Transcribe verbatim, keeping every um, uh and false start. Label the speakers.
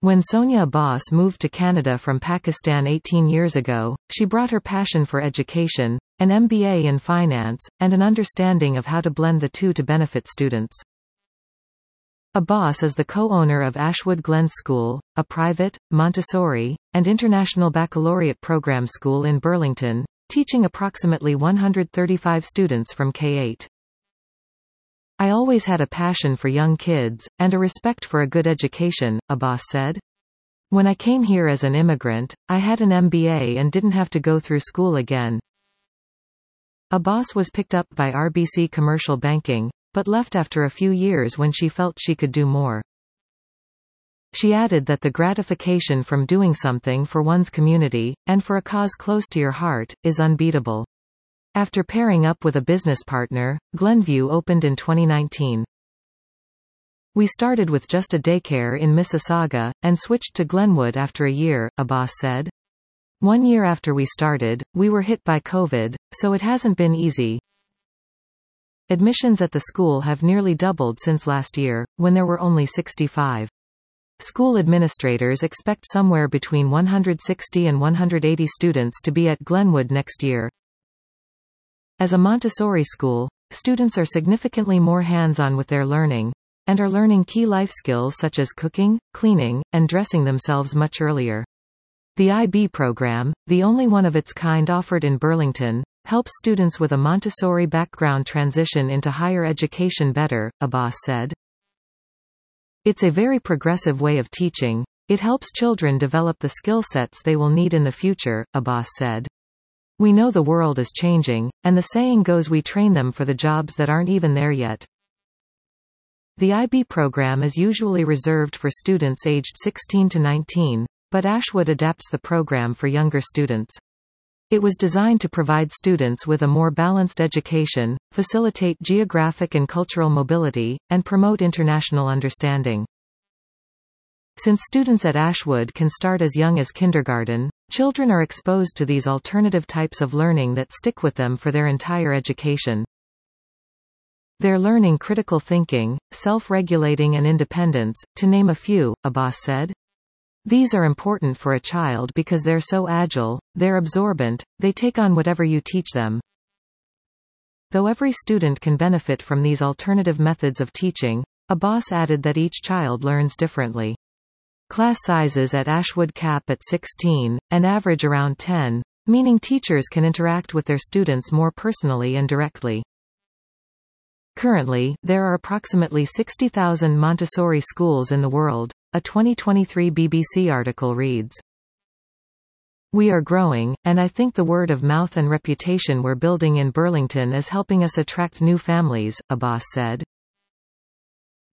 Speaker 1: When Sonia Abbas moved to Canada from Pakistan eighteen years ago, she brought her passion for education, an M B A in finance, and an understanding of how to blend the two to benefit students. Abbas is the co-owner of Ashwood Glen School, a private, Montessori, and international baccalaureate program school in Burlington, teaching approximately one hundred thirty-five students from K eight. "I always had a passion for young kids, and a respect for a good education," Abbas said. "When I came here as an immigrant, I had an M B A and didn't have to go through school again." Abbas was picked up by R B C Commercial Banking, but left after a few years when she felt she could do more. She added that the gratification from doing something for one's community, and for a cause close to your heart, is unbeatable. After pairing up with a business partner, Glenview opened in twenty nineteen. "We started with just a daycare in Mississauga, and switched to Glenwood after a year," Abbas said. "One year after we started, we were hit by COVID, so it hasn't been easy." Admissions at the school have nearly doubled since last year, when there were only sixty-five. School administrators expect somewhere between one hundred sixty and one hundred eighty students to be at Glenwood next year. As a Montessori school, students are significantly more hands-on with their learning, and are learning key life skills such as cooking, cleaning, and dressing themselves much earlier. The I B program, the only one of its kind offered in Burlington, helps students with a Montessori background transition into higher education better, Abbas said. "It's a very progressive way of teaching. It helps children develop the skill sets they will need in the future," Abbas said. "We know the world is changing, and the saying goes we train them for the jobs that aren't even there yet." The I B program is usually reserved for students aged sixteen to nineteen, but Ashwood adapts the program for younger students. It was designed to provide students with a more balanced education, facilitate geographic and cultural mobility, and promote international understanding. Since students at Ashwood can start as young as kindergarten, children are exposed to these alternative types of learning that stick with them for their entire education. "They're learning critical thinking, self-regulating and independence, to name a few," Abbas said. "These are important for a child because they're so agile, they're absorbent, they take on whatever you teach them." Though every student can benefit from these alternative methods of teaching, Abbas added that each child learns differently. Class sizes at Ashwood cap at sixteen, and average around ten, meaning teachers can interact with their students more personally and directly. Currently, there are approximately sixty thousand Montessori schools in the world, a twenty twenty-three B B C article reads. "We are growing, and I think the word of mouth and reputation we're building in Burlington is helping us attract new families," Abbas said.